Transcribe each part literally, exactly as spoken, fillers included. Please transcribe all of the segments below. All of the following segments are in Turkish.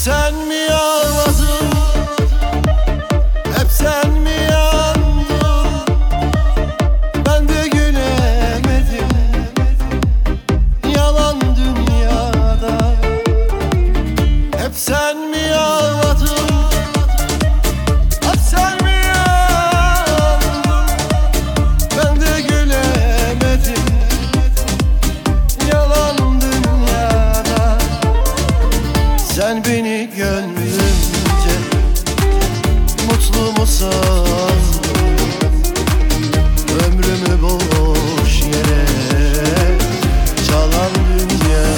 sen mi ağladın, hep sen mi yandın? Ben de gülemedim yalan dünyada. Hep sen mi ağladın, hep sen mi yandın? Ben de gülemedim yalan dünyada. Sen beni gönlünce mutlu mu sandın? Ömrümü boş yere çalan dünya.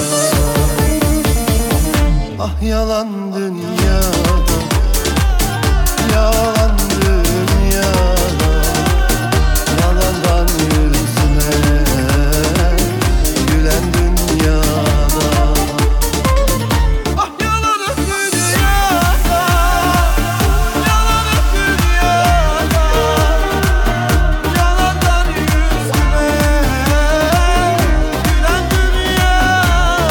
Ah yalan dünyada, yalan dünyada. Yalandan yüzüme gülen dünyada. Ah yalan dünyada, yalan dünyada. Yalandan yüzüme gülen dünyada.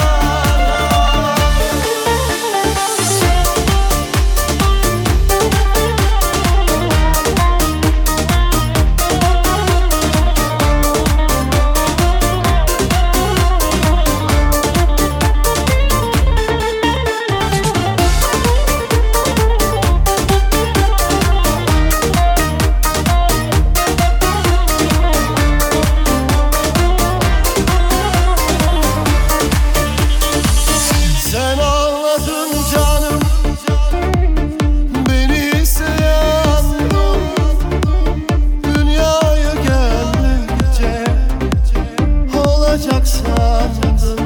Sen ağladın canım, beni ise yandın. Dünyaya gelince olacak sandım.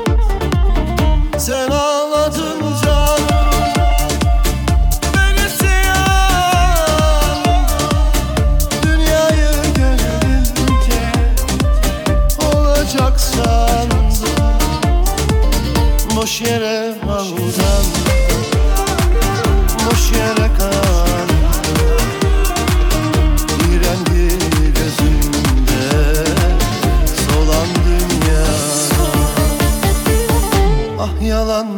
Sen ağladın canım, beni ise yandın. Dünyaya gelince olacak sandım. Boş yere aldandım, boş yere kandım. İğrendi gözümde solan dünya. Ah yalan